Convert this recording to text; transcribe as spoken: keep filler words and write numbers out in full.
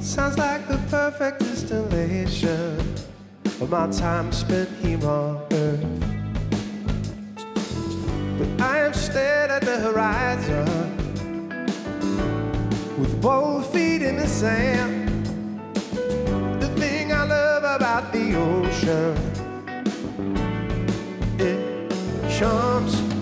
Sounds like the perfect distillation of my time spent here on earth. But I am stared at the horizon with both feet in the sand. The thing I love about the ocean, it chumps